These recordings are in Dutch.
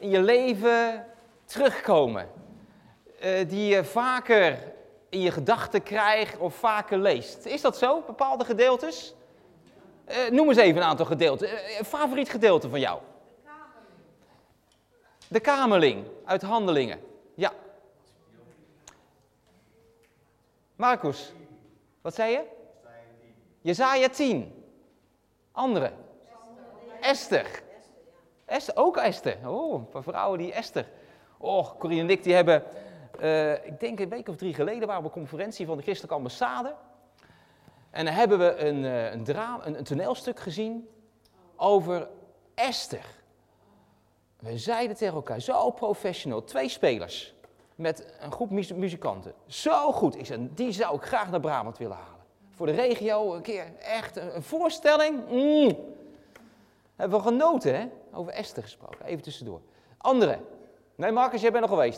in je leven terugkomen? Die je vaker in je gedachten krijgt of vaker leest. Is dat zo, bepaalde gedeeltes? Noem eens even een aantal gedeelten. Een favoriet gedeelte van jou? De Kamerling uit Handelingen. Ja. Marcus, wat zei je? Jesaja 10. Andere? Esther. Esther, ook Esther. Oh, een paar vrouwen die Esther. Oh, Corine en ik die hebben, ik denk een week of 3 geleden, waren we op een conferentie van de Christelijke Ambassade. En dan hebben we een toneelstuk gezien over Esther. We zeiden tegen elkaar, zo professioneel, 2 spelers met een groep muzikanten. Zo goed. Ik zei, die zou ik graag naar Brabant willen halen. Voor de regio een keer echt een voorstelling. Hebben we genoten, hè? Over Esther gesproken, even tussendoor. Andere. Nee, Marcus, jij bent nog geweest.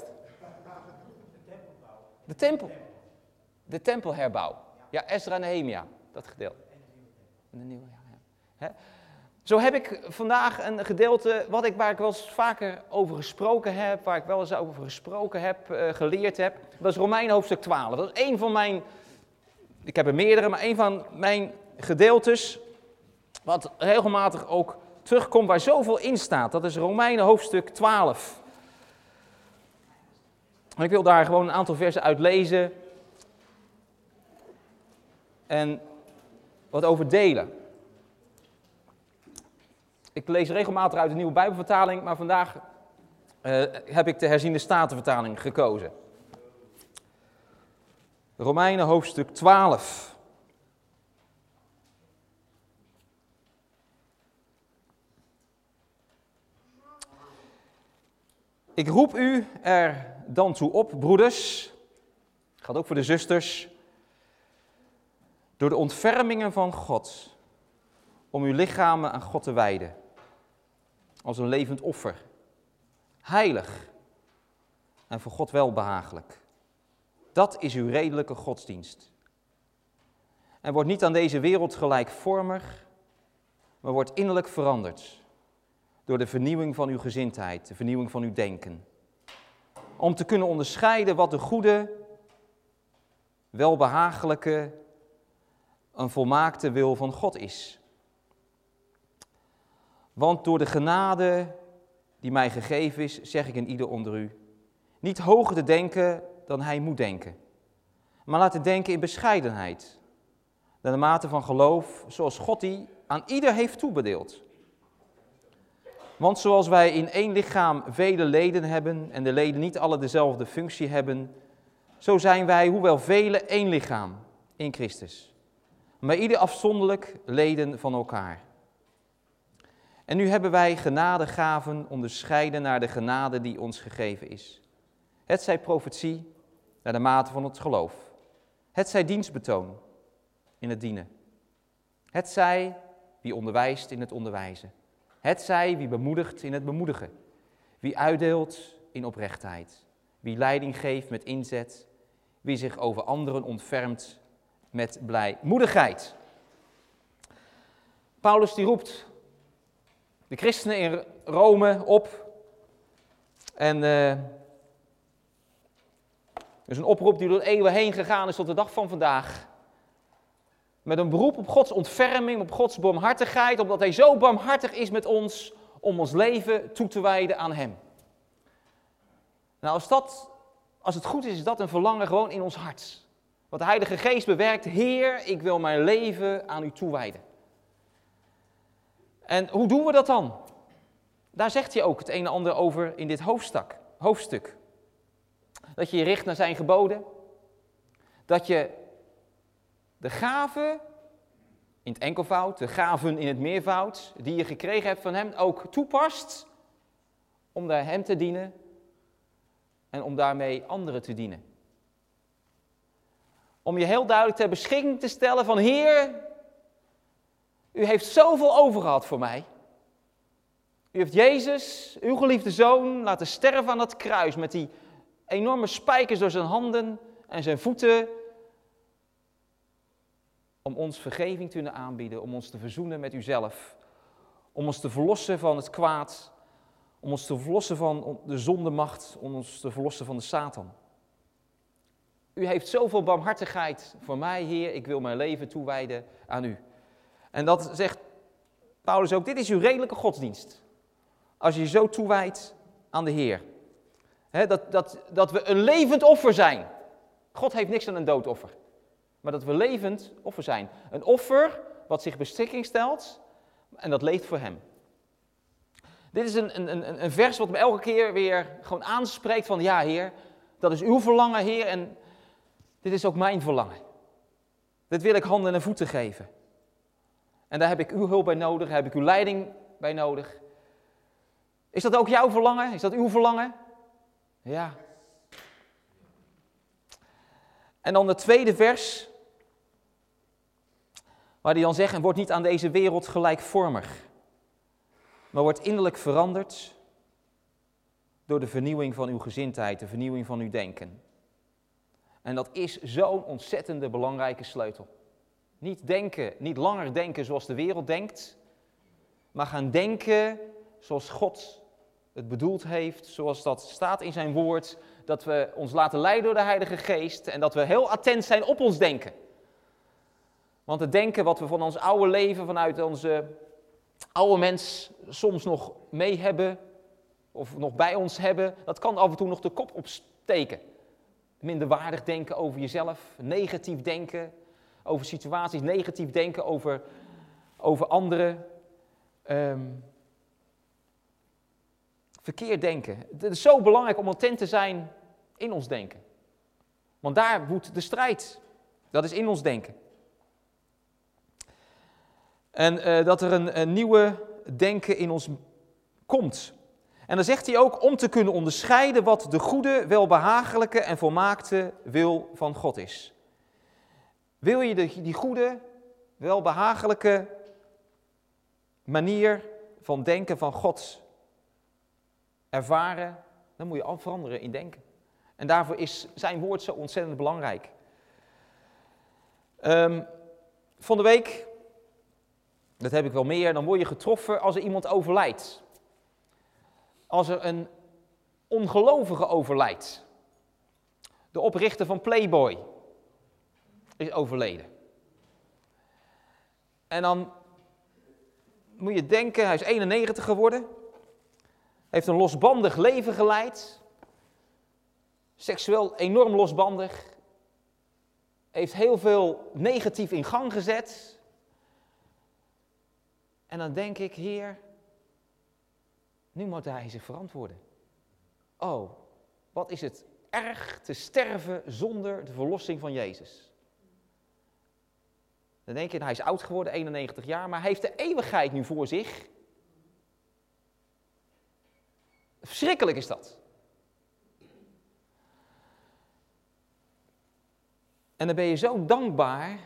De tempel. De tempelherbouw. Ja, Ezra en Nehemia, dat gedeelte. De nieuwe, ja. Zo heb ik vandaag een gedeelte waar ik wel eens vaker over gesproken heb, waar ik wel eens over gesproken heb, geleerd heb. Dat is Romeinen hoofdstuk 12. Dat is een van mijn, ik heb er meerdere, maar een van mijn gedeeltes, wat regelmatig ook terugkomt, waar zoveel in staat. Dat is Romeinen hoofdstuk 12. En ik wil daar gewoon een aantal versen uit lezen en wat over delen. Ik lees regelmatig uit de Nieuwe Bijbelvertaling, maar vandaag heb ik de herziende Statenvertaling gekozen. Romeinen hoofdstuk 12. Ik roep u er dan toe op, broeders, gaat ook voor de zusters, door de ontfermingen van God, om uw lichamen aan God te wijden, als een levend offer, heilig en voor God welbehagelijk. Dat is uw redelijke godsdienst. En wordt niet aan deze wereld gelijkvormig, maar wordt innerlijk veranderd door de vernieuwing van uw gezindheid, de vernieuwing van uw denken. Om te kunnen onderscheiden wat de goede, welbehagelijke en volmaakte wil van God is. Want door de genade die mij gegeven is, zeg ik in ieder onder u, niet hoger te denken dan hij moet denken, maar laten denken in bescheidenheid, naar de mate van geloof, zoals God die aan ieder heeft toebedeeld. Want zoals wij in één lichaam vele leden hebben en de leden niet alle dezelfde functie hebben, zo zijn wij, hoewel vele, één lichaam in Christus, maar ieder afzonderlijk leden van elkaar. En nu hebben wij genadegaven onderscheiden naar de genade die ons gegeven is. Het zij profetie naar de mate van het geloof. Het zij dienstbetoon in het dienen. Het zij wie onderwijst in het onderwijzen. Het zij wie bemoedigt in het bemoedigen. Wie uitdeelt in oprechtheid. Wie leiding geeft met inzet. Wie zich over anderen ontfermt met blijmoedigheid. Paulus die roept de christenen in Rome op. En er is een oproep die door de eeuwen heen gegaan is tot de dag van vandaag. Met een beroep op Gods ontferming, op Gods barmhartigheid, omdat hij zo barmhartig is met ons om ons leven toe te wijden aan hem. Nou, als het goed is dat een verlangen gewoon in ons hart. Wat de Heilige Geest bewerkt, Heer, ik wil mijn leven aan u toewijden. En hoe doen we dat dan? Daar zegt hij ook het een en ander over in dit hoofdstuk. Dat je je richt naar zijn geboden. Dat je de gaven, in het enkelvoud, de gaven in het meervoud, die je gekregen hebt van hem, ook toepast om daar hem te dienen en om daarmee anderen te dienen. Om je heel duidelijk ter beschikking te stellen van Heer, u heeft zoveel over gehad voor mij. U heeft Jezus, uw geliefde Zoon, laten sterven aan het kruis met die enorme spijkers door zijn handen en zijn voeten. Om ons vergeving te kunnen aanbieden, om ons te verzoenen met uzelf. Om ons te verlossen van het kwaad. Om ons te verlossen van de zondemacht, om ons te verlossen van de Satan. U heeft zoveel barmhartigheid voor mij, Heer, ik wil mijn leven toewijden aan u. En dat zegt Paulus ook, dit is uw redelijke godsdienst. Als je je zo toewijdt aan de Heer. Dat we een levend offer zijn. God heeft niks aan een doodoffer. Maar dat we levend offer zijn. Een offer wat zich beschikking stelt en dat leeft voor hem. Dit is een vers wat me elke keer weer gewoon aanspreekt van ja Heer, dat is uw verlangen Heer en dit is ook mijn verlangen. Dit wil ik handen en voeten geven. En daar heb ik uw hulp bij nodig, daar heb ik uw leiding bij nodig. Is dat ook jouw verlangen? Is dat uw verlangen? Ja. En dan het tweede vers, waar hij dan zegt, en wordt niet aan deze wereld gelijkvormig, maar wordt innerlijk veranderd door de vernieuwing van uw gezindheid, de vernieuwing van uw denken. En dat is zo'n ontzettende belangrijke sleutel. Niet langer denken zoals de wereld denkt, maar gaan denken zoals God het bedoeld heeft, zoals dat staat in zijn woord, dat we ons laten leiden door de Heilige Geest en dat we heel attent zijn op ons denken. Want het denken wat we van ons oude leven, vanuit onze oude mens soms nog mee hebben, of nog bij ons hebben, dat kan af en toe nog de kop opsteken. Minderwaardig denken over jezelf, negatief denken over situaties, negatief denken over anderen. Verkeerd denken. Het is zo belangrijk om attent te zijn in ons denken. Want daar woedt de strijd. Dat is in ons denken. En dat er een nieuwe denken in ons komt. En dan zegt hij ook om te kunnen onderscheiden wat de goede, welbehagelijke en volmaakte wil van God is. Wil je die goede, welbehagelijke manier van denken van God ervaren, dan moet je al veranderen in denken. En daarvoor is zijn woord zo ontzettend belangrijk. Van de week, dat heb ik wel meer, dan word je getroffen als er iemand overlijdt. Als er een ongelovige overlijdt. De oprichter van Playboy is overleden. En dan moet je denken, hij is 91 geworden. Heeft een losbandig leven geleid. Seksueel enorm losbandig. Heeft heel veel negatief in gang gezet. En dan denk ik, Heer, nu moet hij zich verantwoorden. Oh, wat is het erg te sterven zonder de verlossing van Jezus. Dan denk je, hij is oud geworden, 91 jaar, maar hij heeft de eeuwigheid nu voor zich. Verschrikkelijk is dat. En dan ben je zo dankbaar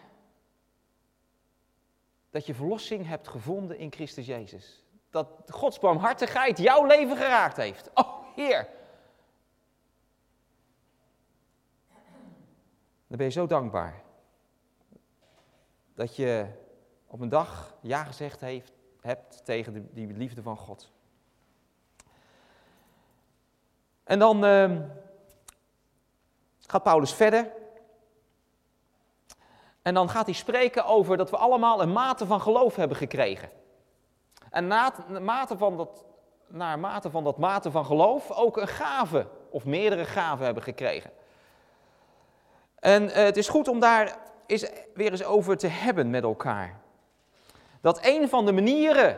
dat je verlossing hebt gevonden in Christus Jezus. Dat Gods barmhartigheid jouw leven geraakt heeft. Oh, Heer. Dan ben je zo dankbaar dat je op een dag ja gezegd hebt tegen die liefde van God. En dan gaat Paulus verder. En dan gaat hij spreken over dat we allemaal een mate van geloof hebben gekregen. En naar mate van dat mate van geloof ook een gave of meerdere gaven hebben gekregen. En het is goed om daar weer eens over te hebben met elkaar. Dat een van de manieren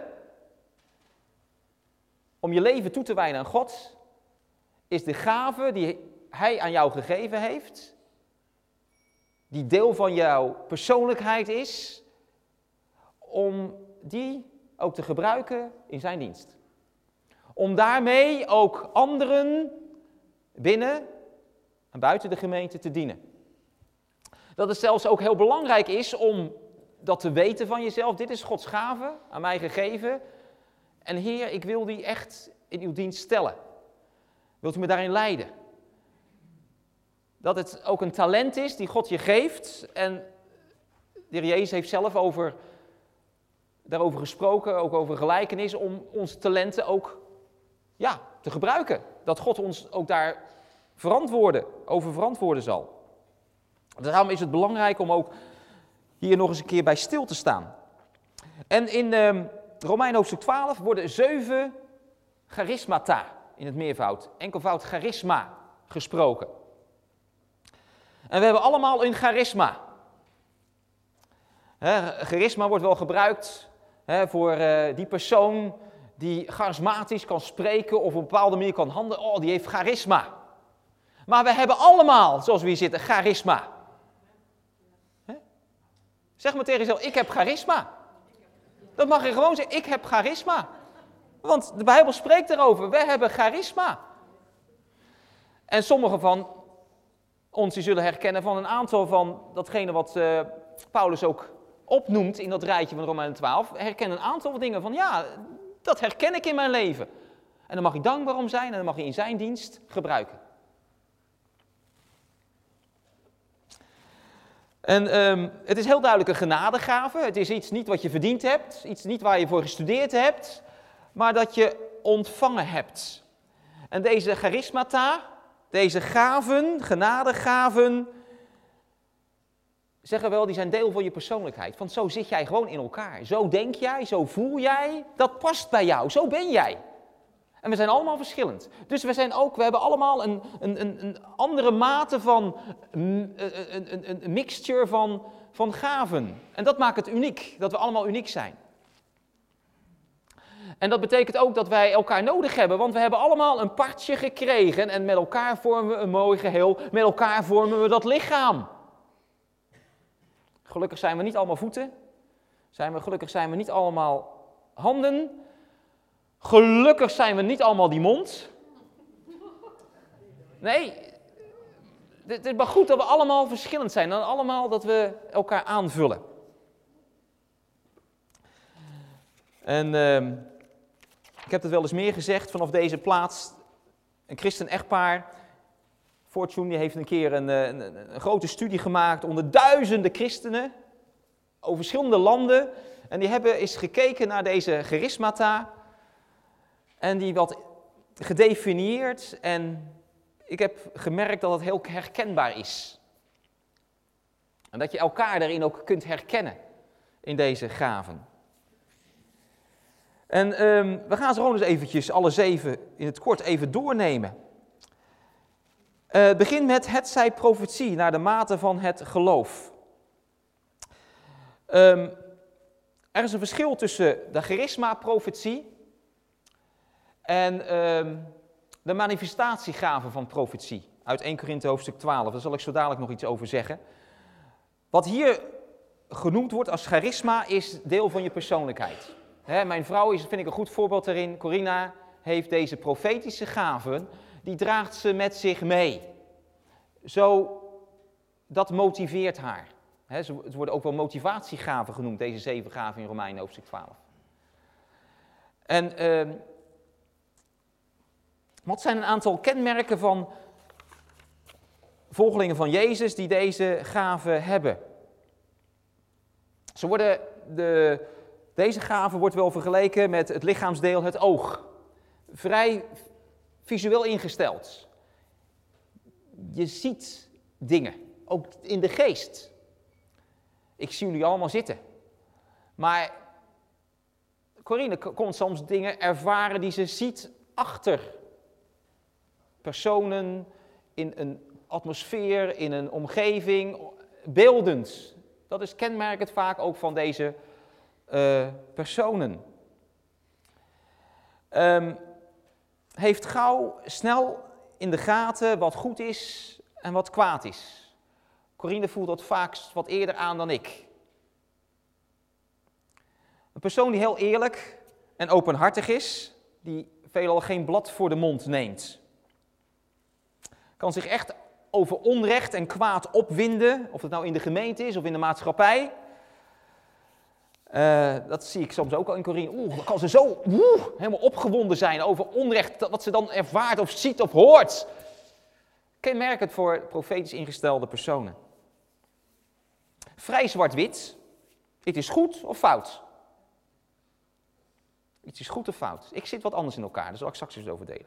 om je leven toe te wijden aan God, is de gave die Hij aan jou gegeven heeft, die deel van jouw persoonlijkheid is, om die ook te gebruiken in zijn dienst. Om daarmee ook anderen binnen en buiten de gemeente te dienen. Dat het zelfs ook heel belangrijk is om dat te weten van jezelf. Dit is Gods gave, aan mij gegeven. En Heer, ik wil die echt in uw dienst stellen. Wilt u me daarin leiden? Dat het ook een talent is die God je geeft. En de Heer Jezus heeft zelf daarover gesproken, ook over gelijkenis, om onze talenten ook te gebruiken. Dat God ons ook daar over verantwoorden zal. Daarom is het belangrijk om ook hier nog eens een keer bij stil te staan. En in Romeinen hoofdstuk 12 worden 7 charismata in het meervoud, enkelvoud charisma gesproken. En we hebben allemaal een charisma. Charisma wordt wel gebruikt voor die persoon die charismatisch kan spreken of op een bepaalde manier kan handelen. Oh, die heeft charisma. Maar we hebben allemaal, zoals we hier zitten, charisma. Zeg maar tegen jezelf, ik heb charisma. Dat mag je gewoon zeggen, ik heb charisma. Want de Bijbel spreekt erover, we hebben charisma. En sommigen van ons die zullen herkennen van een aantal van datgene wat Paulus ook opnoemt in dat rijtje van Romeinen 12. Herkennen een aantal dingen van, ja, dat herken ik in mijn leven. En dan mag ik dankbaar om zijn en dan mag je in zijn dienst gebruiken. En het is heel duidelijk een genadegave. Het is iets niet wat je verdiend hebt, iets niet waar je voor gestudeerd hebt, maar dat je ontvangen hebt. En deze charismata, deze gaven, genadegaven, zeggen wel, die zijn deel van je persoonlijkheid. Want zo zit jij gewoon in elkaar. Zo denk jij, zo voel jij, dat past bij jou, zo ben jij. En we zijn allemaal verschillend. Dus we hebben allemaal een andere mate van, een mixture van gaven. En dat maakt het uniek, dat we allemaal uniek zijn. En dat betekent ook dat wij elkaar nodig hebben, want we hebben allemaal een partje gekregen. En met elkaar vormen we een mooi geheel, met elkaar vormen we dat lichaam. Gelukkig zijn we niet allemaal voeten, gelukkig zijn we niet allemaal handen. Gelukkig zijn we niet allemaal die mond. Nee, het is maar goed dat we allemaal verschillend zijn. En allemaal dat we elkaar aanvullen. En ik heb het wel eens meer gezegd vanaf deze plaats. Een christen-echtpaar, Fortune, die heeft een keer een grote studie gemaakt onder duizenden christenen. Over verschillende landen. En die hebben eens gekeken naar deze charismata. En die wat gedefinieerd en ik heb gemerkt dat het heel herkenbaar is. En dat je elkaar daarin ook kunt herkennen in deze gaven. En we gaan ze gewoon eens eventjes alle 7 in het kort even doornemen. Het begint met het zij profetie naar de mate van het geloof. Er is een verschil tussen de charisma-profetie en de manifestatiegaven van profetie uit 1 Korinthe hoofdstuk 12. Daar zal ik zo dadelijk nog iets over zeggen. Wat hier genoemd wordt als charisma is deel van je persoonlijkheid. Mijn vrouw is, vind ik, een goed voorbeeld daarin. Corina heeft deze profetische gaven, die draagt ze met zich mee. Zo, dat motiveert haar. Het worden ook wel motivatiegaven genoemd, deze 7 gaven in Romeinen hoofdstuk 12. En wat zijn een aantal kenmerken van volgelingen van Jezus die deze gaven hebben? Deze gave wordt wel vergeleken met het lichaamsdeel, het oog. Vrij visueel ingesteld. Je ziet dingen, ook in de geest. Ik zie jullie allemaal zitten. Maar Corine kon soms dingen ervaren die ze ziet achter personen, in een atmosfeer, in een omgeving, beeldend. Dat is kenmerkend vaak ook van deze personen. Heeft gauw snel in de gaten wat goed is en wat kwaad is. Corine voelt dat vaak wat eerder aan dan ik. Een persoon die heel eerlijk en openhartig is, die veelal geen blad voor de mond neemt. Kan zich echt over onrecht en kwaad opwinden, of het nou in de gemeente is of in de maatschappij. Dat zie ik soms ook al in Corine. Dan kan ze zo helemaal opgewonden zijn over onrecht, wat ze dan ervaart of ziet of hoort. Kenmerkend voor profetisch ingestelde personen. Vrij zwart-wit. Het is goed of fout. Iets is goed of fout. Ik zit wat anders in elkaar, daar zal ik straks eens over delen.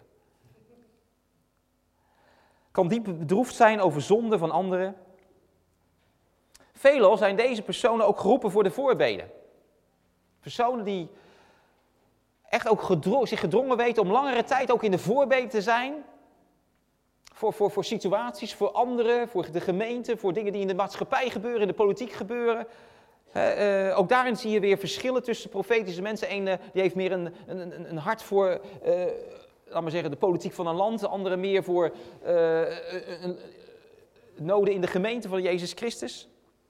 Kan diep bedroefd zijn over zonde van anderen. Veelal zijn deze personen ook geroepen voor de voorbeden. Personen die echt ook zich gedrongen weten om langere tijd ook in de voorbeden te zijn. Voor situaties, voor anderen, voor de gemeente, voor dingen die in de maatschappij gebeuren, in de politiek gebeuren. Ook daarin zie je weer verschillen tussen profetische mensen. Eén die heeft meer een hart voor, laat maar zeggen, de politiek van een land. De andere meer voor noden in de gemeente van Jezus Christus.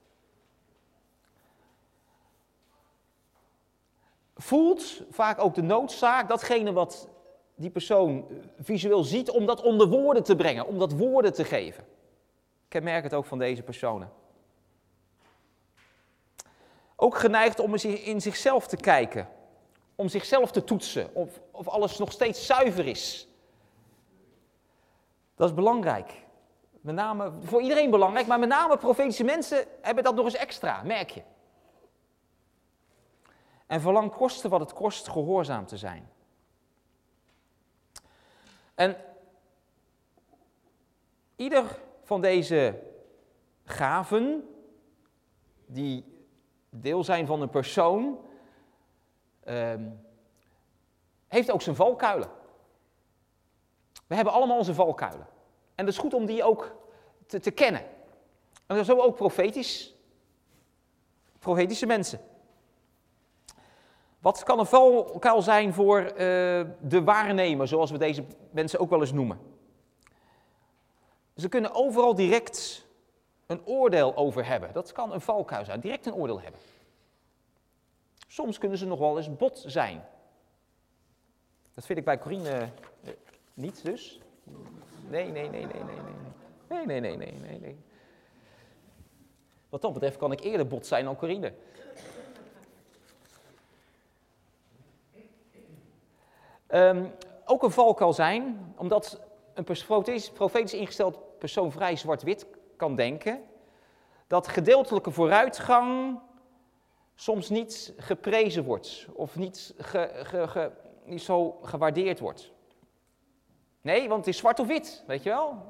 Voelt vaak ook de noodzaak, datgene wat die persoon visueel ziet, om dat onder woorden te brengen, om dat woorden te geven. Ik kenmerk het ook van deze personen. Ook geneigd om in zichzelf te kijken, om zichzelf te toetsen, of alles nog steeds zuiver is. Dat is belangrijk. Met name, voor iedereen belangrijk, maar met name profetische mensen hebben dat nog eens extra, merk je. En verlang koste wat het kost gehoorzaam te zijn. En ieder van deze gaven, die deel zijn van een persoon, heeft ook zijn valkuilen. We hebben allemaal onze valkuilen. En het is goed om die ook te kennen. En zo ook profetische mensen. Wat kan een valkuil zijn voor de waarnemer, zoals we deze mensen ook wel eens noemen? Ze kunnen overal direct een oordeel over hebben. Dat kan een valkuil zijn, direct een oordeel hebben. Soms kunnen ze nog wel eens bot zijn. Dat vind ik bij Corine niet dus. Nee. Wat dat betreft kan ik eerder bot zijn dan Corine. Ook een valkuil zijn, omdat een profetisch ingesteld persoon vrij zwart-wit kan denken, dat gedeeltelijke vooruitgang soms niet geprezen wordt of niet zo gewaardeerd wordt. Nee, want het is zwart of wit, weet je wel.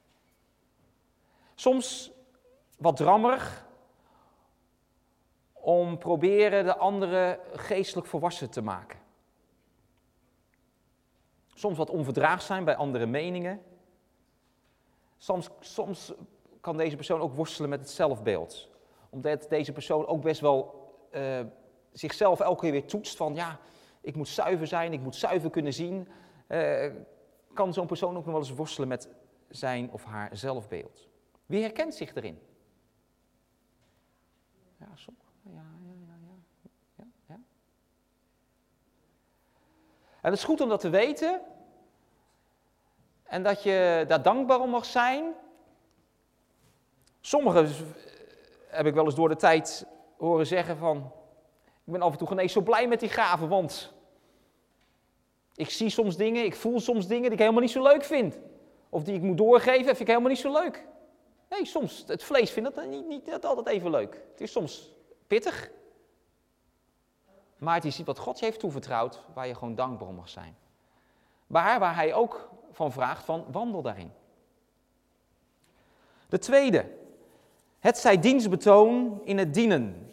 Soms wat drammerig om proberen de anderen geestelijk volwassen te maken. Soms wat onverdraagzaam zijn bij andere meningen. Soms kan deze persoon ook worstelen met het zelfbeeld. Omdat deze persoon ook best wel zichzelf elke keer weer toetst van ja, ik moet zuiver zijn, ik moet zuiver kunnen zien. Kan zo'n persoon ook nog wel eens worstelen met zijn of haar zelfbeeld. Wie herkent zich erin? Ja, ja. En het is goed om dat te weten. En dat je daar dankbaar om mag zijn. Sommigen heb ik wel eens door de tijd horen zeggen van, ik ben af en toe geen eens zo blij met die gaven, want ik zie soms dingen, ik voel soms dingen die ik helemaal niet zo leuk vind. Of die ik moet doorgeven, vind ik helemaal niet zo leuk. Nee, soms, het vlees vindt dat niet altijd even leuk. Het is soms pittig. Maar het is wat God je heeft toevertrouwd, waar je gewoon dankbaar om mag zijn. Maar waar hij ook van vraagt, van wandel daarin. De tweede, het zij dienstbetoon in het dienen.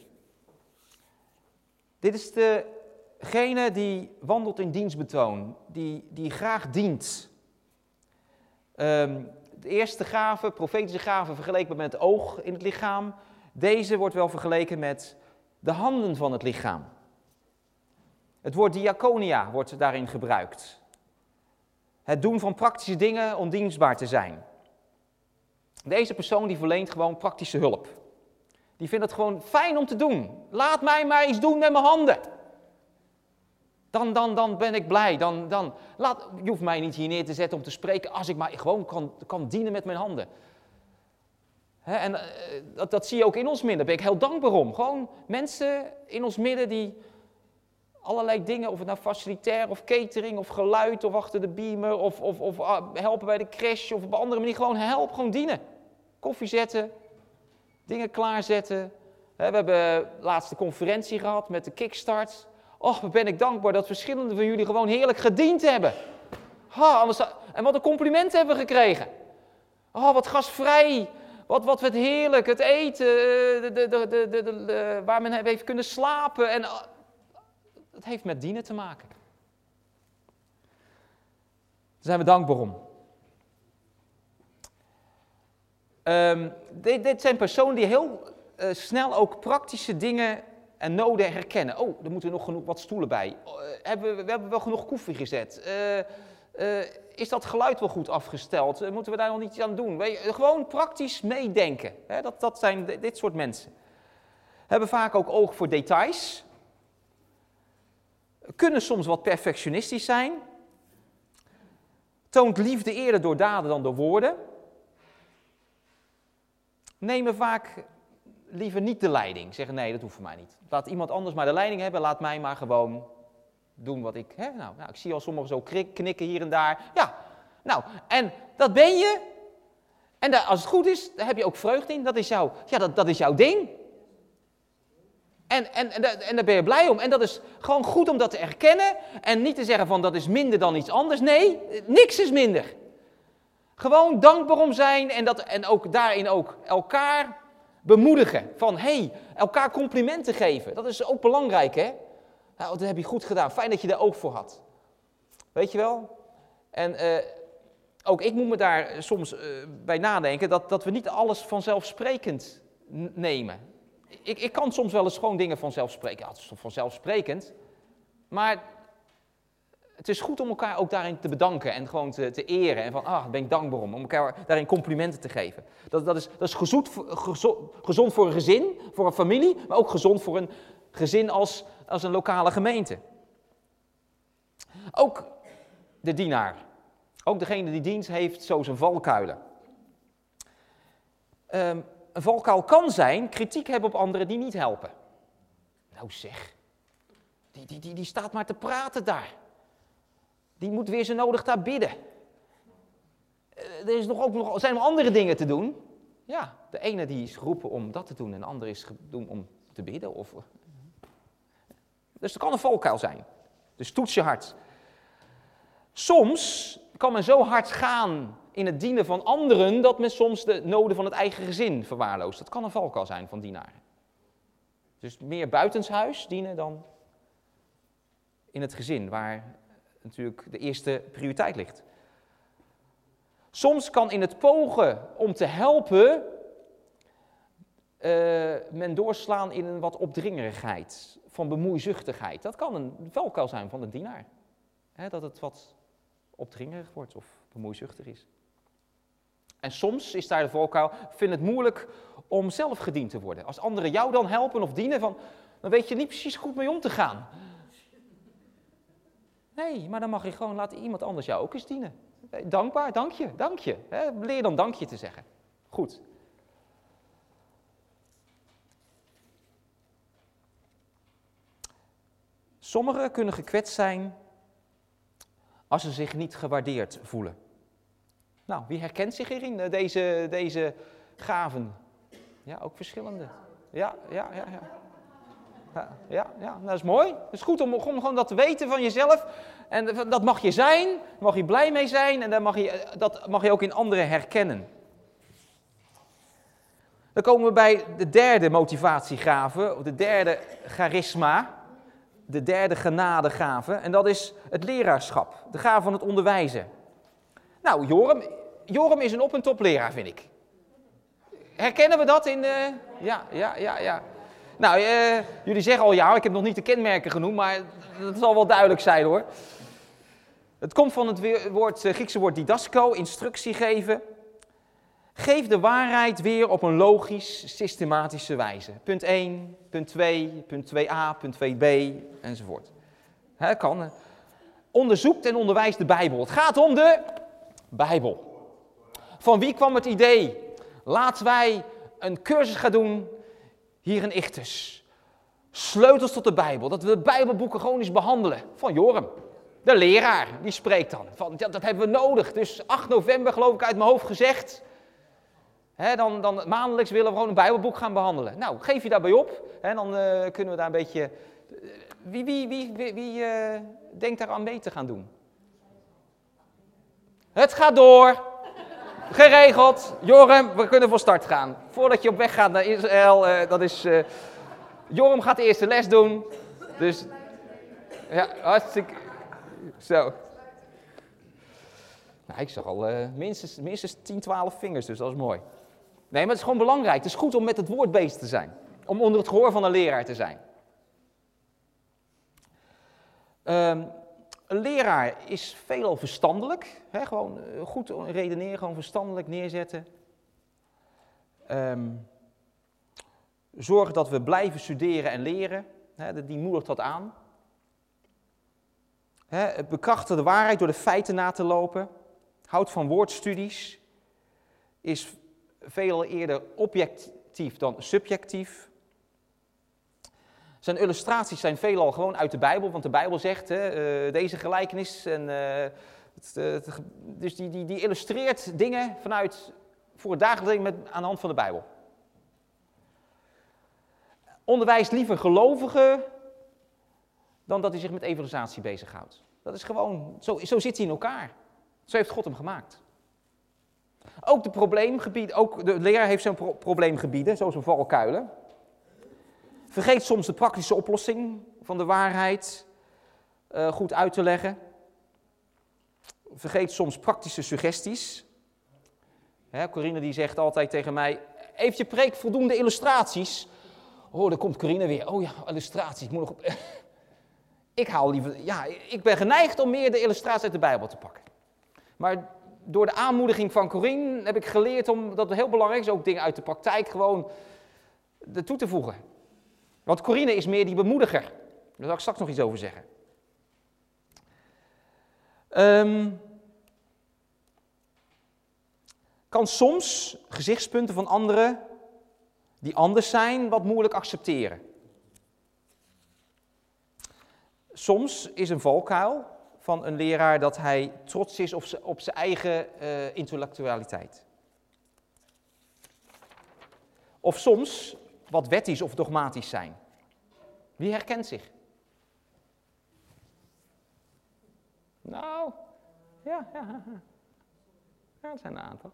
Dit is degene die wandelt in dienstbetoon, die graag dient. De eerste gave, profetische gave, vergeleken met het oog in het lichaam. Deze wordt wel vergeleken met de handen van het lichaam. Het woord diaconia wordt daarin gebruikt. Het doen van praktische dingen om dienstbaar te zijn. Deze persoon die verleent gewoon praktische hulp. Die vindt het gewoon fijn om te doen. Laat mij maar iets doen met mijn handen. Dan ben ik blij. Je hoeft mij niet hier neer te zetten om te spreken als ik maar gewoon kan dienen met mijn handen. En dat zie je ook in ons midden. Daar ben ik heel dankbaar om. Gewoon mensen in ons midden die allerlei dingen, of het nou facilitair of catering of geluid of achter de beamer of helpen bij de crash of op een andere manier gewoon dienen. Koffie zetten, dingen klaarzetten. We hebben laatst een conferentie gehad met de Kickstart. Och, wat ben ik dankbaar dat verschillende van jullie gewoon heerlijk gediend hebben. En wat een compliment hebben we gekregen. Oh, wat gastvrij. Wat heerlijk. Het eten. Waar men heeft kunnen slapen. En het heeft met dienen te maken. Daar zijn we dankbaar om. Dit zijn personen die heel snel ook praktische dingen en noden herkennen. Oh, er moeten nog genoeg wat stoelen bij. We hebben wel genoeg koffie gezet. Is dat geluid wel goed afgesteld? Moeten we daar nog iets aan doen? Gewoon praktisch meedenken. Dat zijn dit soort mensen. Hebben vaak ook oog voor details. Kunnen soms wat perfectionistisch zijn. Toont liefde eerder door daden dan door woorden. Nemen vaak liever niet de leiding. Zeggen nee, dat hoeft voor mij niet. Laat iemand anders maar de leiding hebben. Laat mij maar gewoon doen wat ik... Nou, ik zie al sommigen zo knikken hier en daar. Ja, nou, en dat ben je. En als het goed is, daar heb je ook vreugde in. Dat is jouw ding. En daar ben je blij om. En dat is gewoon goed om dat te erkennen. En niet te zeggen van dat is minder dan iets anders. Nee, niks is minder. Gewoon dankbaar om zijn en ook daarin ook elkaar bemoedigen. Van elkaar complimenten geven. Dat is ook belangrijk, hè. Nou, dat heb je goed gedaan. Fijn dat je daar oog voor had. Weet je wel? En ook ik moet me daar soms bij nadenken dat we niet alles vanzelfsprekend nemen. Ik kan soms wel eens gewoon dingen vanzelfsprekend. Ja, het is toch vanzelfsprekend. Maar het is goed om elkaar ook daarin te bedanken en gewoon te eren. En van, daar ben ik dankbaar om elkaar daarin complimenten te geven. Dat is gezond voor een gezin, voor een familie, maar ook gezond voor een gezin als een lokale gemeente. Ook de dienaar, ook degene die dienst heeft, zo zijn valkuilen. Een valkuil kan zijn kritiek hebben op anderen die niet helpen. Nou zeg, die staat maar te praten daar. Die moet weer zo nodig daar bidden. Zijn er andere dingen te doen? Ja, de ene die is geroepen om dat te doen en de andere is geroepen om te bidden. Dus er kan een valkuil zijn. Dus toets je hart. Soms kan men zo hard gaan in het dienen van anderen dat men soms de noden van het eigen gezin verwaarloost. Dat kan een valkuil zijn van dienaren. Dus meer buitenshuis dienen dan in het gezin, waar natuurlijk de eerste prioriteit ligt. Soms kan in het pogen om te helpen men doorslaan in een wat opdringerigheid, van bemoeizuchtigheid. Dat kan een valkuil zijn van de dienaar. Dat het wat opdringerig wordt of bemoeizuchtig is. En soms is daar de valkuil, vind het moeilijk om zelf gediend te worden. Als anderen jou dan helpen of dienen, dan weet je niet precies goed mee om te gaan. Nee, maar dan mag je gewoon laten iemand anders jou ook eens dienen. Dankbaar, dank je. Leer dan dank je te zeggen. Goed. Sommigen kunnen gekwetst zijn als ze zich niet gewaardeerd voelen. Nou, wie herkent zich hierin, deze gaven? Ja, ook verschillende. Ja, dat is mooi. Het is goed om gewoon dat te weten van jezelf. En dat mag je zijn, daar mag je blij mee zijn en dat mag je ook in anderen herkennen. Dan komen we bij de derde motivatiegave, of de derde charisma, de derde genadegave. En dat is het leraarschap, de gave van het onderwijzen. Nou, Joram is een op- en top leraar, vind ik. Herkennen we dat in de... Ja. Nou, jullie zeggen al ja, ik heb nog niet de kenmerken genoemd, maar dat zal wel duidelijk zijn hoor. Het komt van het Griekse woord didasko, instructie geven. Geef de waarheid weer op een logisch, systematische wijze. Punt 1, punt 2, punt 2a, punt 2b, enzovoort. Kan. Onderzoekt en onderwijst de Bijbel. Het gaat om de Bijbel. Van wie kwam het idee? Laten wij een cursus gaan doen hier in Ichthus. Sleutels tot de Bijbel. Dat we de Bijbelboeken gewoon eens behandelen. Van Joram. De leraar, die spreekt dan. Dat hebben we nodig. Dus 8 november, geloof ik, uit mijn hoofd gezegd. Dan maandelijks willen we gewoon een Bijbelboek gaan behandelen. Nou, geef je daarbij op. Dan kunnen we daar een beetje Wie denkt daar aan mee te gaan doen? Het gaat door. Geregeld. Joram, we kunnen van start gaan. Voordat je op weg gaat naar Israël, Joram gaat de eerste les doen. Dus, ja, hartstikke. Zo. Nou, ik zag al minstens 10, 12 vingers, dus dat is mooi. Nee, maar het is gewoon belangrijk. Het is goed om met het woord bezig te zijn. Om onder het gehoor van een leraar te zijn. Een leraar is veelal verstandelijk. Hè, gewoon goed redeneren, gewoon verstandelijk neerzetten. Zorgen dat we blijven studeren en leren. Hè, die moedigt dat aan. Het bekrachtigt de waarheid door de feiten na te lopen. Houdt van woordstudies. Is veelal eerder objectief dan subjectief. Zijn illustraties zijn veelal gewoon uit de Bijbel, want de Bijbel zegt deze gelijkenis. Dus die illustreert dingen voor het dagelijks leven aan de hand van de Bijbel. Onderwijst liever gelovigen dan dat hij zich met evangelisatie bezighoudt. Dat is gewoon, zo zit hij in elkaar. Zo heeft God hem gemaakt. Ook de leraar heeft zijn probleemgebieden, zoals een valkuilen. Vergeet soms de praktische oplossing van de waarheid goed uit te leggen. Vergeet soms praktische suggesties. Corine die zegt altijd tegen mij, heeft je preek voldoende illustraties? Oh, daar komt Corine weer. Oh ja, illustraties, ik moet nog op... Ik ben geneigd om meer de illustraties uit de Bijbel te pakken. Maar door de aanmoediging van Corine heb ik geleerd dat het heel belangrijk is, ook dingen uit de praktijk gewoon ertoe te voegen. Want Corine is meer die bemoediger. Daar zal ik straks nog iets over zeggen. Kan soms gezichtspunten van anderen die anders zijn wat moeilijk accepteren. Soms is een valkuil van een leraar dat hij trots is op zijn eigen intellectualiteit. Of soms wat wettisch of dogmatisch zijn. Wie herkent zich? Nou, ja, dat zijn een aantal.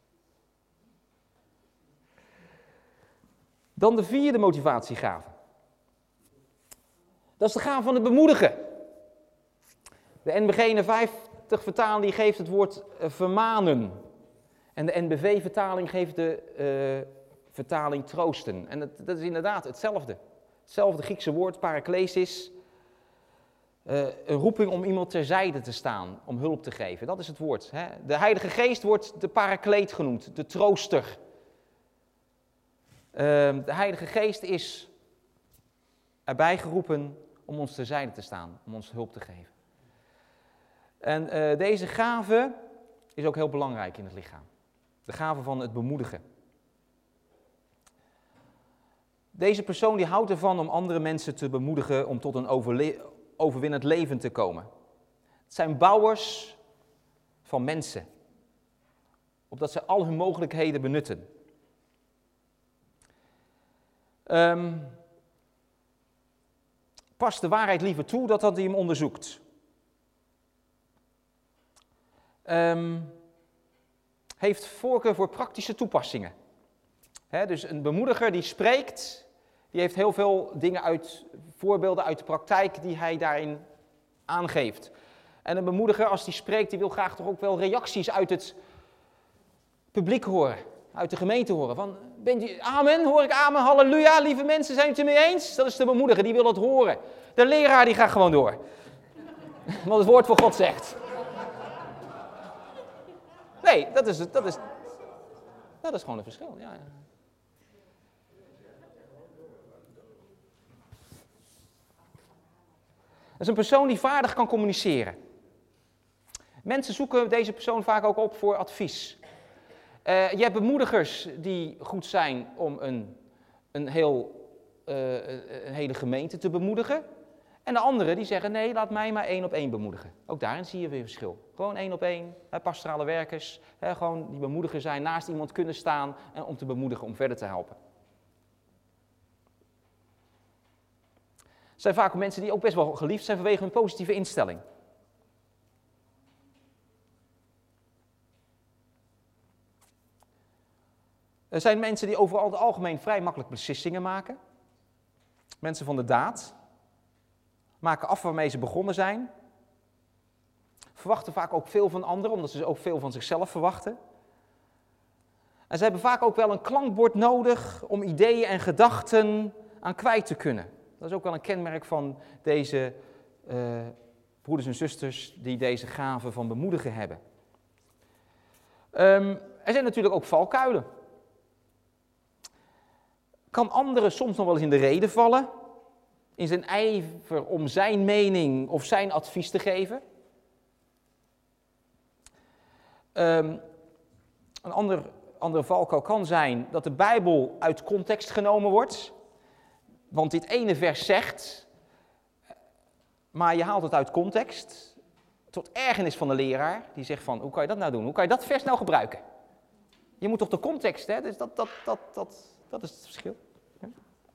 Dan de vierde motivatiegave. Dat is de gave van het bemoedigen. De NBG 51 vertaling die geeft het woord vermanen. En de NBV-vertaling geeft de vertaling troosten. En dat is inderdaad hetzelfde. Hetzelfde Griekse woord, paraklesis. Een roeping om iemand terzijde te staan, om hulp te geven. Dat is het woord. Hè? De Heilige Geest wordt de parakleet genoemd, de trooster. De Heilige Geest is erbij geroepen om ons terzijde te staan, om ons hulp te geven. En deze gave is ook heel belangrijk in het lichaam. De gave van het bemoedigen. Deze persoon die houdt ervan om andere mensen te bemoedigen om tot een overwinnend leven te komen. Het zijn bouwers van mensen. Opdat ze al hun mogelijkheden benutten. Past de waarheid liever toe dat hij hem onderzoekt. Heeft voorkeur voor praktische toepassingen. Dus een bemoediger die spreekt, die heeft heel veel dingen voorbeelden uit de praktijk die hij daarin aangeeft. En een bemoediger, als die spreekt, die wil graag toch ook wel reacties uit het publiek horen, uit de gemeente horen. Van, amen, hoor ik amen, halleluja, lieve mensen, zijn het er mee eens? Dat is de bemoediger, die wil dat horen. De leraar die gaat gewoon door. Want het woord van God zegt. Nee, dat is gewoon een verschil. Ja. Dat is een persoon die vaardig kan communiceren. Mensen zoeken deze persoon vaak ook op voor advies. Je hebt bemoedigers die goed zijn om een hele gemeente te bemoedigen. En de anderen die zeggen, nee, laat mij maar 1-op-1 bemoedigen. Ook daarin zie je weer verschil. Gewoon 1-op-1, pastorale werkers, gewoon die bemoediger zijn, naast iemand kunnen staan en om te bemoedigen, om verder te helpen. Het zijn vaak mensen die ook best wel geliefd zijn vanwege hun positieve instelling. Er zijn mensen die over het algemeen vrij makkelijk beslissingen maken. Mensen van de daad. Maken af waarmee ze begonnen zijn. Verwachten vaak ook veel van anderen, omdat ze ook veel van zichzelf verwachten. En ze hebben vaak ook wel een klankbord nodig om ideeën en gedachten aan kwijt te kunnen. Dat is ook wel een kenmerk van deze broeders en zusters die deze gave van bemoedigen hebben. Er zijn natuurlijk ook valkuilen. Kan anderen soms nog wel eens in de rede vallen, in zijn ijver om zijn mening of zijn advies te geven. Een andere valkuil kan zijn dat de Bijbel uit context genomen wordt. Want dit ene vers zegt, maar je haalt het uit context. Tot ergernis van de leraar, die zegt van, hoe kan je dat nou doen? Hoe kan je dat vers nou gebruiken? Je moet toch de context, hè? Dus dat is het verschil. Ja.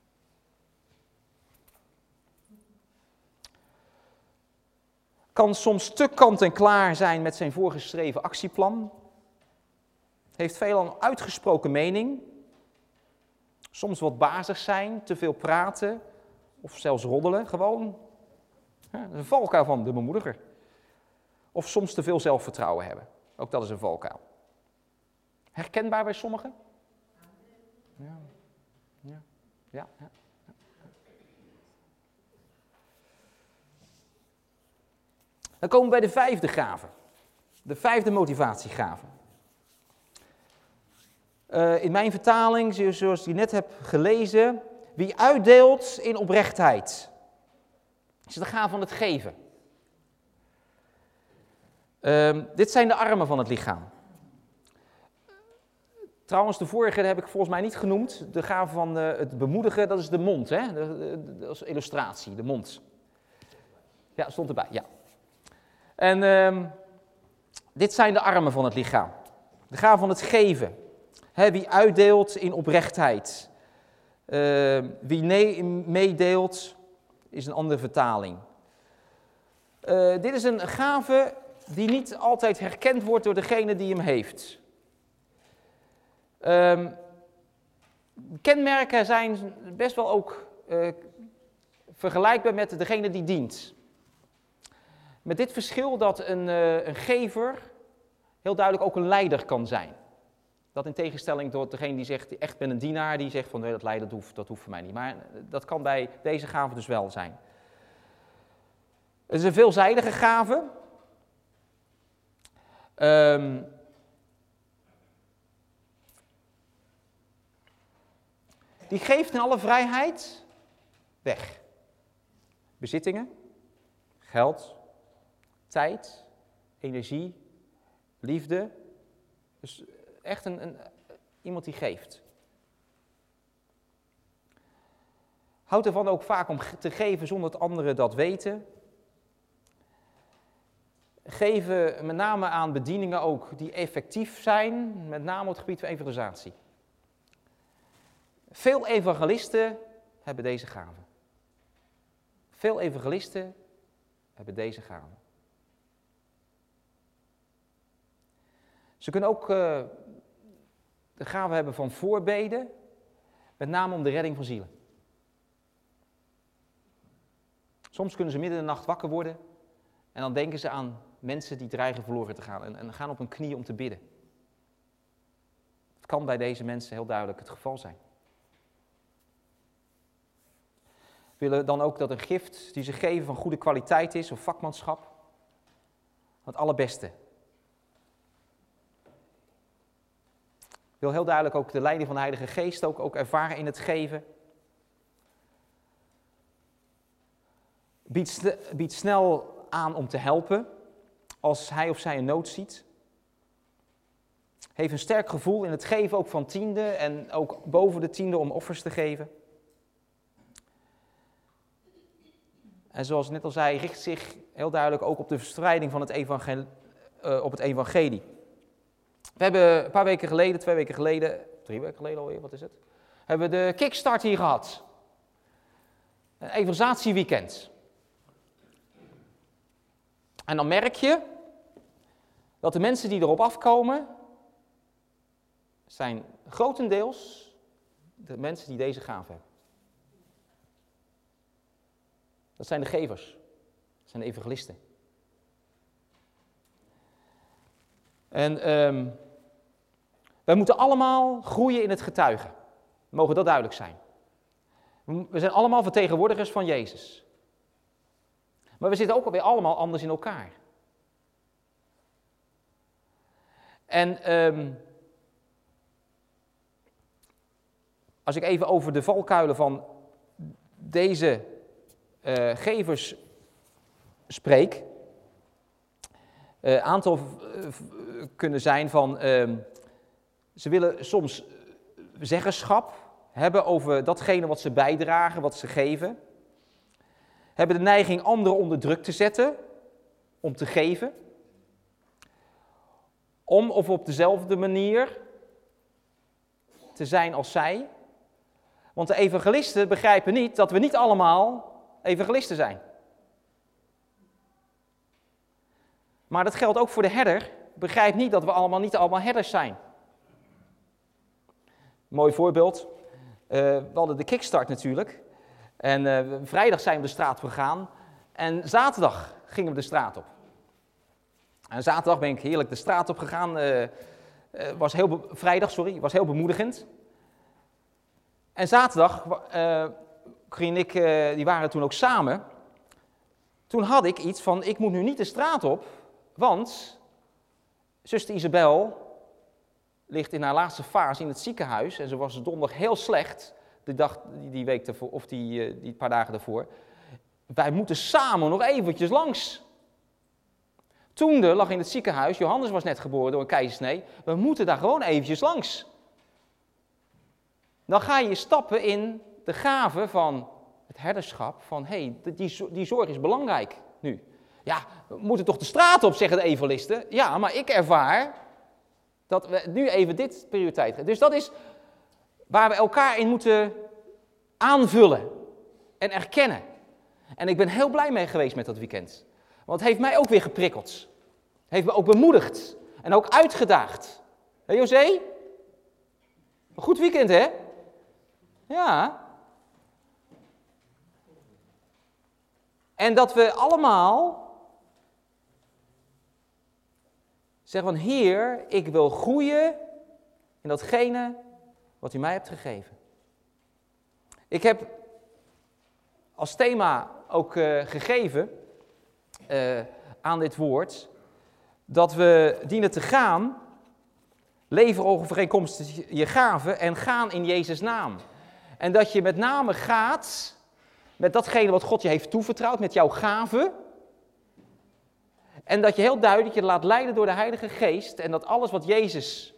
Kan soms te kant en klaar zijn met zijn voorgeschreven actieplan. Heeft veelal een uitgesproken mening. Soms wat bazig zijn, te veel praten of zelfs roddelen gewoon. Ja, dat is een valkuil van de bemoediger. Of soms te veel zelfvertrouwen hebben. Ook dat is een valkuil. Herkenbaar bij sommigen? Ja. Ja. Ja. Ja. Dan komen we bij de vijfde gave. De vijfde motivatiegave. In mijn vertaling, zoals ik die net heb gelezen, wie uitdeelt in oprechtheid. Dat is de gave van het geven. Dit zijn de armen van het lichaam. Trouwens, de vorige heb ik volgens mij niet genoemd. De gave van het bemoedigen, dat is de mond, hè? Dat is illustratie, de mond. Ja, stond erbij, ja. En dit zijn de armen van het lichaam. De gave van het geven. Wie uitdeelt in oprechtheid. Wie meedeelt is een andere vertaling. Dit is een gave die niet altijd herkend wordt door degene die hem heeft. Kenmerken zijn best wel ook vergelijkbaar met degene die dient. Met dit verschil dat een gever heel duidelijk ook een leider kan zijn. Dat in tegenstelling tot degene die zegt, echt ben een dienaar, die zegt van nee, dat leiden dat hoeft voor mij niet. Maar dat kan bij deze gave dus wel zijn. Het is een veelzijdige gave. Die geeft in alle vrijheid weg. Bezittingen, geld, tijd, energie, liefde. Dus echt iemand die geeft. Houdt ervan ook vaak om te geven zonder dat anderen dat weten. Geven met name aan bedieningen ook die effectief zijn, met name op het gebied van evangelisatie. Veel evangelisten hebben deze gave. Veel evangelisten hebben deze gave. Ze kunnen ook de gave hebben van voorbeden, met name om de redding van zielen. Soms kunnen ze midden in de nacht wakker worden en dan denken ze aan mensen die dreigen verloren te gaan en gaan op hun knieën om te bidden. Het kan bij deze mensen heel duidelijk het geval zijn. We willen dan ook dat een gift die ze geven van goede kwaliteit is of vakmanschap. Het allerbeste. Ik wil heel duidelijk ook de leiding van de Heilige Geest ook ervaren in het geven. Biedt snel aan om te helpen als hij of zij een nood ziet. Heeft een sterk gevoel in het geven ook van tiende en ook boven de tiende om offers te geven. En zoals ik net al zei, richt zich heel duidelijk ook op de verspreiding van het evangelie. We hebben een paar weken geleden, 2 weken geleden, 3 weken geleden alweer, wat is het? Hebben we de kickstart hier gehad. Een evangelisatieweekend. En dan merk je dat de mensen die erop afkomen, zijn grotendeels de mensen die deze gave hebben. Dat zijn de gevers. Dat zijn de evangelisten. En wij moeten allemaal groeien in het getuigen. Mogen dat duidelijk zijn. We zijn allemaal vertegenwoordigers van Jezus. Maar we zitten ook alweer allemaal anders in elkaar. En als ik even over de valkuilen van deze gevers spreek. Aantal kunnen zijn van, ze willen soms zeggenschap hebben over datgene wat ze bijdragen, wat ze geven. Hebben de neiging anderen onder druk te zetten om te geven. Om of op dezelfde manier te zijn als zij. Want de evangelisten begrijpen niet dat we niet allemaal evangelisten zijn. Maar dat geldt ook voor de herder. Begrijp niet dat we niet allemaal herders zijn. Mooi voorbeeld. We hadden de kickstart natuurlijk. En vrijdag zijn we de straat op gegaan. En zaterdag gingen we de straat op. En zaterdag ben ik heerlijk de straat op gegaan. Vrijdag was heel bemoedigend. En zaterdag, Corrie en ik, die waren toen ook samen. Toen had ik iets van, ik moet nu niet de straat op, want zuster Isabel ligt in haar laatste fase in het ziekenhuis. En ze was donderdag heel slecht, die week daarvoor, of die paar dagen daarvoor. Wij moeten samen nog eventjes langs. Toende lag in het ziekenhuis, Johannes was net geboren door een keizersnee. We moeten daar gewoon eventjes langs. Dan ga je stappen in de gave van het herderschap, van die zorg is belangrijk nu. Ja, we moeten toch de straat op, zeggen de evangelisten. Ja, maar ik ervaar dat we nu even dit prioriteit geven. Dus dat is waar we elkaar in moeten aanvullen en erkennen. En ik ben heel blij mee geweest met dat weekend. Want het heeft mij ook weer geprikkeld. Het heeft me ook bemoedigd en ook uitgedaagd. Hé José? Een goed weekend, hè? Ja. En dat we allemaal zeggen van Heer, ik wil groeien in datgene wat u mij hebt gegeven. Ik heb als thema ook gegeven aan dit woord dat we dienen te gaan, leven overeenkomstig je gaven en gaan in Jezus' naam. En dat je met name gaat met datgene wat God je heeft toevertrouwd, met jouw gaven. En dat je heel duidelijk je laat leiden door de Heilige Geest. En dat alles wat Jezus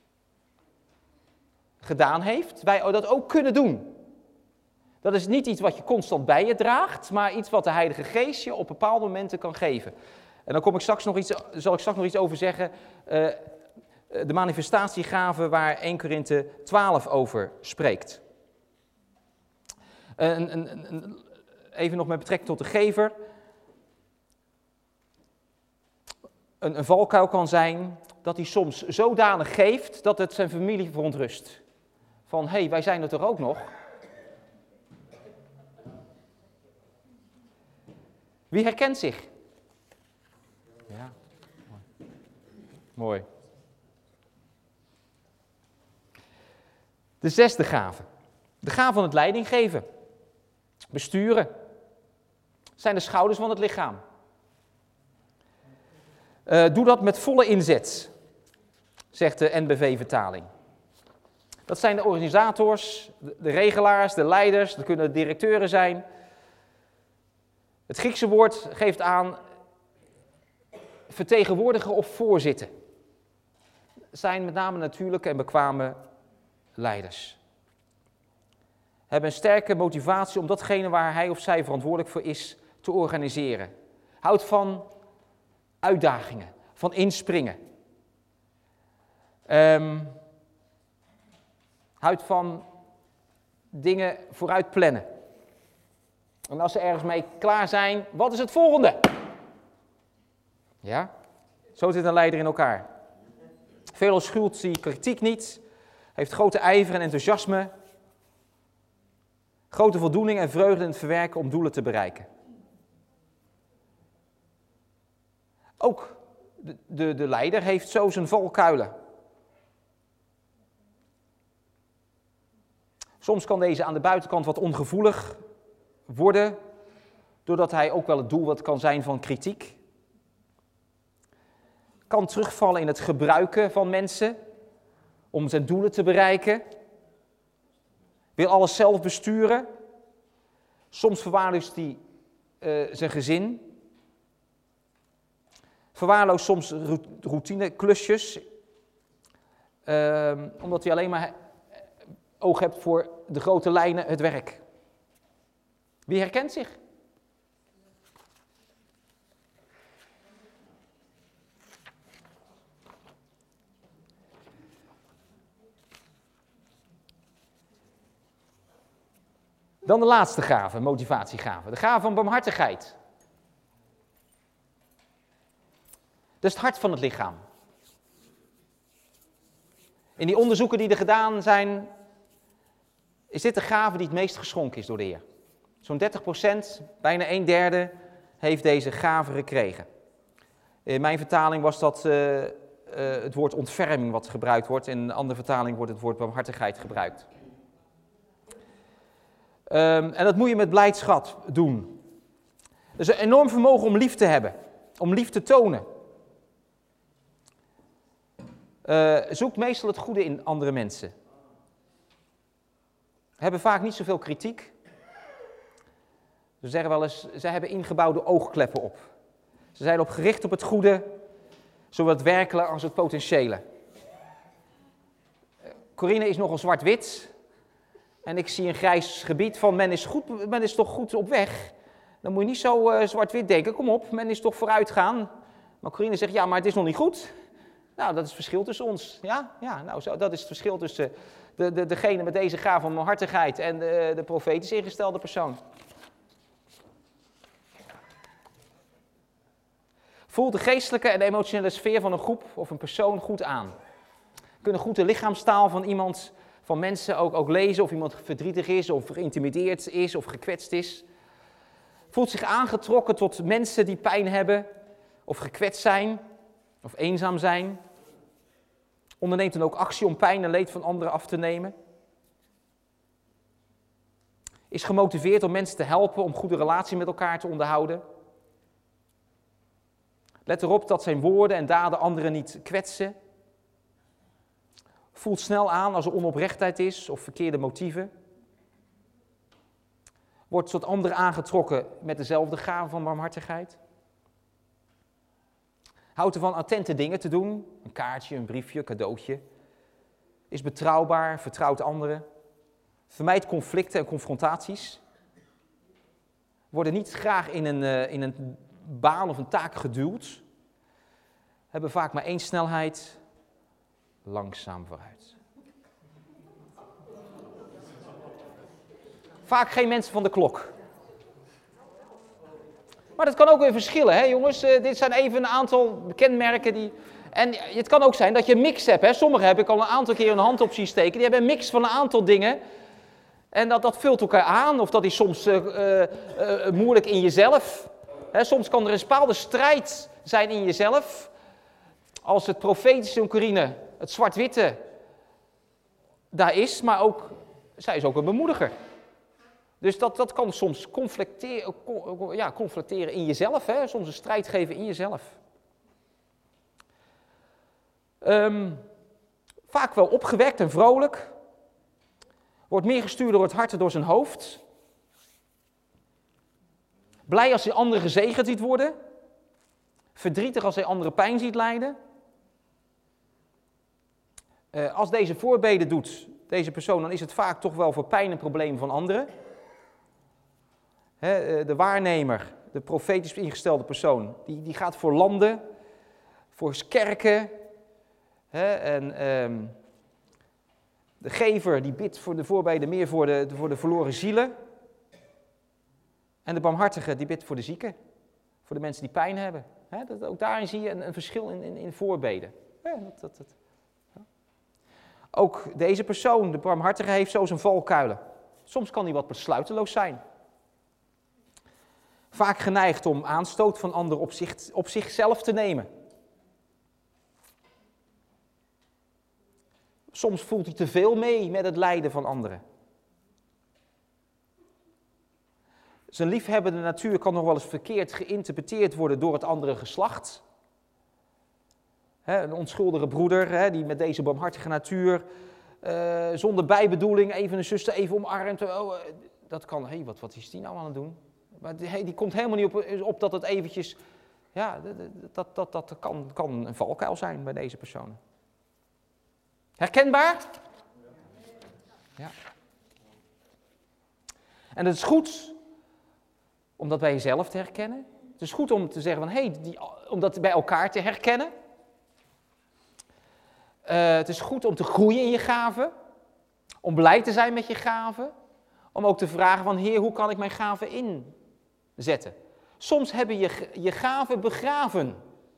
gedaan heeft, wij dat ook kunnen doen. Dat is niet iets wat je constant bij je draagt, maar iets wat de Heilige Geest je op bepaalde momenten kan geven. En dan zal ik straks nog iets over zeggen. De manifestatiegaven waar 1 Korinthe 12 over spreekt. Even nog met betrekking tot de gever. Een valkuil kan zijn dat hij soms zodanig geeft dat het zijn familie verontrust. Van, wij zijn er toch ook nog? Wie herkent zich? Ja, mooi. De 6e gave. De gave van het leiding geven. Besturen. Zijn de schouders van het lichaam. Doe dat met volle inzet, zegt de NBV-vertaling. Dat zijn de organisators, de regelaars, de leiders, dat kunnen de directeuren zijn. Het Griekse woord geeft aan vertegenwoordiger of voorzitten. Dat zijn met name natuurlijke en bekwame leiders. Hebben een sterke motivatie om datgene waar hij of zij verantwoordelijk voor is te organiseren. Houdt van uitdagingen, van inspringen. Houdt van dingen vooruit plannen. En als ze ergens mee klaar zijn, wat is het volgende? Ja, zo zit een leider in elkaar. Veelal schuwt hij kritiek niet, heeft grote ijver en enthousiasme, grote voldoening en vreugde in het verwerken om doelen te bereiken. Ook de leider heeft zo zijn valkuilen. Soms kan deze aan de buitenkant wat ongevoelig worden, doordat hij ook wel het doel wat kan zijn van kritiek. Kan terugvallen in het gebruiken van mensen om zijn doelen te bereiken. Wil alles zelf besturen. Soms verwaarloost hij zijn gezin. Verwaarloost soms routineklusjes, omdat hij alleen maar oog hebt voor de grote lijnen, het werk. Wie herkent zich? Dan de laatste gave, motivatiegave. De gave van barmhartigheid. Dat is het hart van het lichaam. In die onderzoeken die er gedaan zijn, is dit de gave die het meest geschonken is door de Heer. Zo'n 30%, bijna 1/3, heeft deze gave gekregen. In mijn vertaling was dat het woord ontferming wat gebruikt wordt. In een andere vertaling wordt het woord barmhartigheid gebruikt. En dat moet je met blijdschap doen. Dus een enorm vermogen om lief te hebben, om lief te tonen. Zoekt meestal het goede in andere mensen. Hebben vaak niet zoveel kritiek. Ze zeggen wel eens, ze hebben ingebouwde oogkleppen op. Ze zijn gericht op het goede, zowel het werkelijke als het potentiële. Corine is nogal zwart-wit. En ik zie een grijs gebied van men is toch goed op weg. Dan moet je niet zo zwart-wit denken, kom op, men is toch vooruit gaan. Maar Corine zegt, ja, maar het is nog niet goed. Nou, dat is het verschil tussen ons. Ja, nou, dat is het verschil tussen degene met deze gave van barmhartigheid en de profetisch ingestelde persoon. Voelt de geestelijke en de emotionele sfeer van een groep of een persoon goed aan. Kunnen goed de lichaamstaal van iemand, van mensen ook lezen of iemand verdrietig is of geïntimideerd is of gekwetst is. Voelt zich aangetrokken tot mensen die pijn hebben of gekwetst zijn of eenzaam zijn. Onderneemt dan ook actie om pijn en leed van anderen af te nemen. Is gemotiveerd om mensen te helpen om goede relatie met elkaar te onderhouden. Let erop dat zijn woorden en daden anderen niet kwetsen. Voelt snel aan als er onoprechtheid is of verkeerde motieven. Wordt tot anderen aangetrokken met dezelfde gave van barmhartigheid. Houdt ervan attente dingen te doen. Een kaartje, een briefje, een cadeautje. Is betrouwbaar, vertrouwt anderen. Vermijdt conflicten en confrontaties. Worden niet graag in een baan of een taak geduwd. Hebben vaak maar één snelheid. Langzaam vooruit. Vaak geen mensen van de klok. Maar dat kan ook weer verschillen, hè jongens. Dit zijn even een aantal kenmerken die... En het kan ook zijn dat je een mix hebt, hè. Sommigen heb ik al een aantal keer een hand op zien steken. Die hebben een mix van een aantal dingen. En dat vult elkaar aan. Of dat is soms moeilijk in jezelf. Hè, soms kan er een bepaalde strijd zijn in jezelf. Als het profetische in Corine, het zwart-witte, daar is. Maar ook, zij is ook een bemoediger. Dus dat kan soms conflicteren in jezelf, hè? Soms een strijd geven in jezelf. Vaak wel opgewekt en vrolijk. Wordt meer gestuurd door het hart dan door zijn hoofd. Blij als hij anderen gezegend ziet worden. Verdrietig als hij anderen pijn ziet lijden. Als deze voorbeden doet, deze persoon, dan is het vaak toch wel voor pijn en problemen van anderen. De waarnemer, de profetisch ingestelde persoon, die gaat voor landen, voor kerken. De gever die bidt voor de voorbeden meer voor de verloren zielen. En de barmhartige die bidt voor de zieken, voor de mensen die pijn hebben. Ook daarin zie je een verschil in voorbeden. Ja. Ook deze persoon, de barmhartige, heeft zo zijn valkuilen. Soms kan hij wat besluiteloos zijn. Vaak geneigd om aanstoot van anderen op zichzelf te nemen. Soms voelt hij te veel mee met het lijden van anderen. Zijn liefhebbende natuur kan nog wel eens verkeerd geïnterpreteerd worden door het andere geslacht. Een onschuldige broeder die met deze barmhartige natuur zonder bijbedoeling even een zuster even omarmt. Dat kan, wat is die nou aan het doen? Maar die komt helemaal niet op dat het eventjes... Ja, dat kan een valkuil zijn bij deze personen. Herkenbaar? Ja. En het is goed om dat bij jezelf te herkennen. Het is goed om te zeggen van, om dat bij elkaar te herkennen. Het is goed om te groeien in je gaven. Om blij te zijn met je gaven. Om ook te vragen van, Heer, hoe kan ik mijn gaven inzetten? Soms hebben je gaven begraven.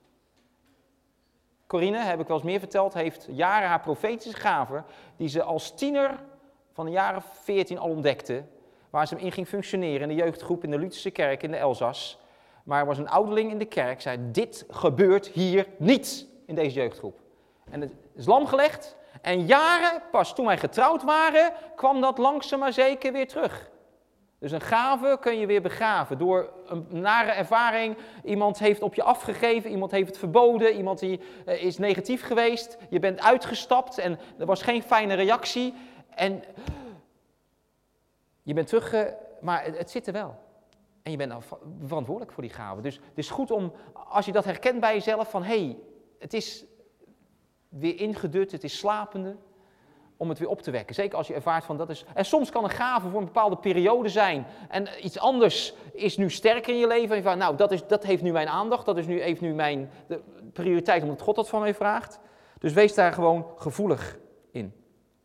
Corine, heb ik wel eens meer verteld, heeft jaren haar profetische gaven, die ze als tiener van de jaren 14 al ontdekte, waar ze in ging functioneren in de jeugdgroep in de Lutherse kerk in de Elzas. Maar er was een ouderling in de kerk, zei, dit gebeurt hier niet in deze jeugdgroep. En het is lam gelegd en jaren, pas toen wij getrouwd waren, kwam dat langzaam maar zeker weer terug. Dus een gave kun je weer begraven door een nare ervaring. Iemand heeft op je afgegeven, iemand heeft het verboden, iemand die is negatief geweest. Je bent uitgestapt en er was geen fijne reactie. En je bent terug, maar het zit er wel. En je bent nou verantwoordelijk voor die gave. Dus het is goed om, als je dat herkent bij jezelf, van het is weer ingedut, het is slapende. Om het weer op te wekken. Zeker als je ervaart van dat is... En soms kan een gave voor een bepaalde periode zijn. En iets anders is nu sterker in je leven. En je van, dat heeft nu mijn aandacht. Heeft nu mijn prioriteit omdat God dat van mij vraagt. Dus wees daar gewoon gevoelig in.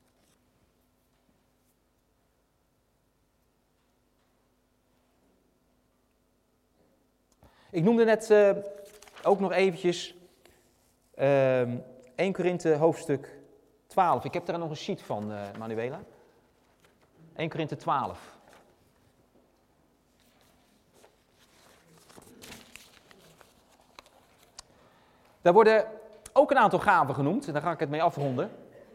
Ik noemde net ook nog eventjes 1 Korinthe hoofdstuk 12. Ik heb daar nog een sheet van, Manuela. 1 Korinthe 12. Daar worden ook een aantal gaven genoemd. En daar ga ik het mee afronden.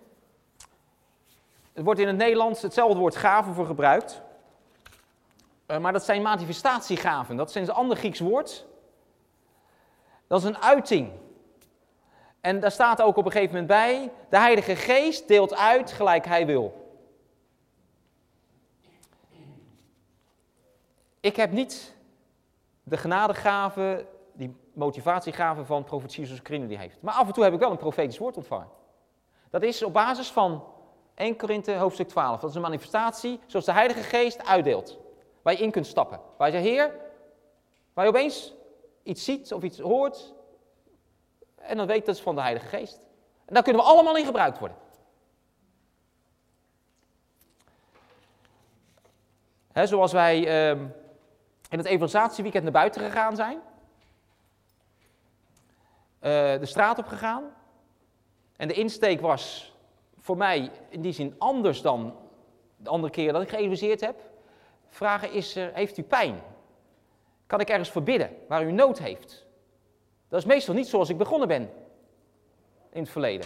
Er wordt in het Nederlands hetzelfde woord gaven voor gebruikt. Maar dat zijn manifestatiegaven. Dat is een ander Grieks woord. Dat is een uiting. En daar staat ook op een gegeven moment bij, de Heilige Geest deelt uit gelijk hij wil. Ik heb niet de genadegave, die motivatiegave van profetie zoals Corine die heeft. Maar af en toe heb ik wel een profetisch woord ontvangen. Dat is op basis van 1 Korinthe hoofdstuk 12. Dat is een manifestatie zoals de Heilige Geest uitdeelt. Waar je in kunt stappen. Waar je zegt, Heer, waar je opeens iets ziet of iets hoort... En dan weet dat is van de Heilige Geest. En daar kunnen we allemaal in gebruikt worden. Zoals wij in het evangelisatieweekend naar buiten gegaan zijn. De straat op gegaan. En de insteek was voor mij in die zin anders dan de andere keer dat ik geëvangeliseerd heb. Vragen heeft u pijn? Kan ik ergens voor bidden waar u nood heeft? Dat is meestal niet zoals ik begonnen ben in het verleden.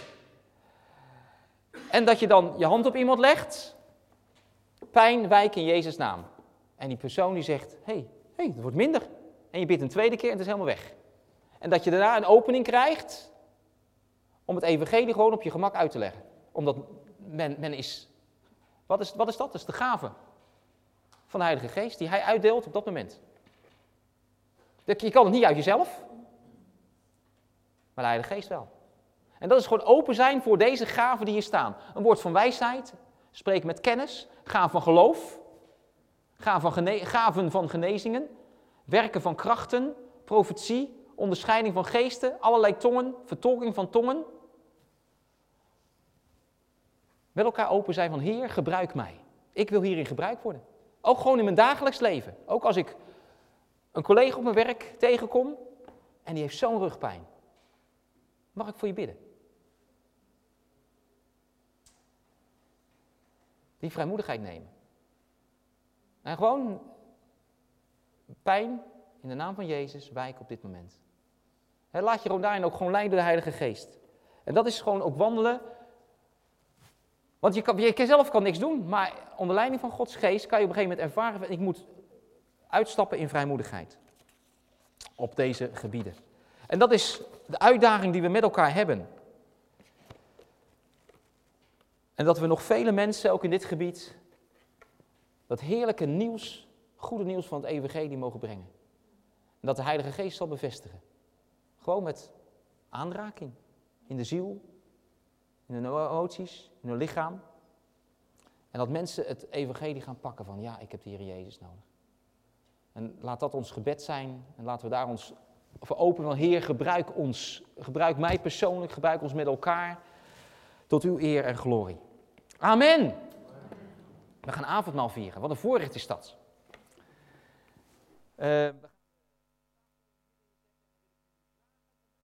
En dat je dan je hand op iemand legt, pijn wijken in Jezus' naam. En die persoon die zegt, hey, dat wordt minder. En je bidt een tweede keer en het is helemaal weg. En dat je daarna een opening krijgt om het evangelie gewoon op je gemak uit te leggen. Omdat men is, wat is dat? Dat is de gave van de Heilige Geest die hij uitdeelt op dat moment. Je kan het niet uit jezelf. Maar de Heilige Geest wel. En dat is gewoon open zijn voor deze gaven die hier staan. Een woord van wijsheid, spreken met kennis, gaven van geloof, gaven van genezingen, werken van krachten, profetie, onderscheiding van geesten, allerlei tongen, vertolking van tongen. Met elkaar open zijn van, Heer, gebruik mij. Ik wil hierin gebruikt worden. Ook gewoon in mijn dagelijks leven. Ook als ik een collega op mijn werk tegenkom en die heeft zo'n rugpijn. Mag ik voor je bidden? Die vrijmoedigheid nemen. En gewoon pijn in de naam van Jezus wijken op dit moment. Laat je daarin ook gewoon leiden door de Heilige Geest. En dat is gewoon ook wandelen. Want je zelf kan niks doen, maar onder leiding van Gods Geest kan je op een gegeven moment ervaren, ik moet uitstappen in vrijmoedigheid. Op deze gebieden. En dat is de uitdaging die we met elkaar hebben. En dat we nog vele mensen, ook in dit gebied, dat heerlijke nieuws, goede nieuws van het evangelie mogen brengen. En dat de Heilige Geest zal bevestigen. Gewoon met aanraking. In de ziel, in hun emoties, in hun lichaam. En dat mensen het evangelie gaan pakken van, ja, ik heb de Heer Jezus nodig. En laat dat ons gebed zijn. En laten we daar ons voor openen van, Heer, gebruik ons. Gebruik mij persoonlijk, gebruik ons met elkaar. Tot uw eer en glorie. Amen. We gaan avondmaal vieren. Wat een voorrecht is dat.